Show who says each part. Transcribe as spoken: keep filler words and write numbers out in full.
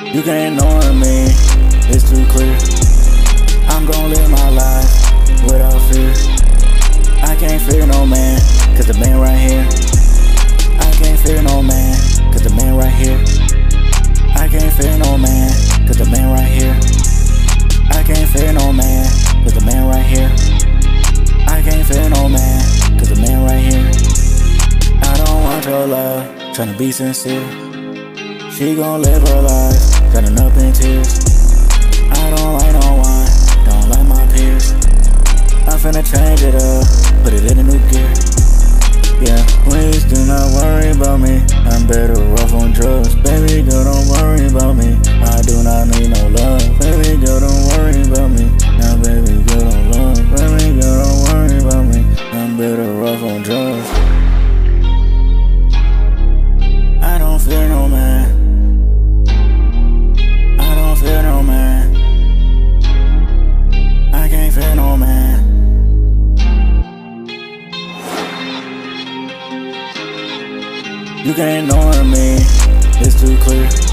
Speaker 1: You can't ignore me, it's too clear. I'm gon' live my life without fear. I can't fear no man, cause the man right here. I can't fear no man, cause the man right here. I can't fear no man, cause the man right here. I can't fear no man, cause the man right here. I can't fear no man, cause the man right here. I don't want your love, tryna be sincere. She gon' live her life, drowning up in tears. I don't like no wine, don't like my peers. I'm finna change it up, put it in a new gear. Yeah, please do not worry about me, I'm better off on drugs. Baby girl, don't worry about me, I do not need no love. Baby girl, don't worry about me, now baby girl, don't love. Baby girl, don't worry about me, I'm better off on drugs. I don't fear no man, I don't fear no man, I can't fear no man. You can't ignore me, it's too clear.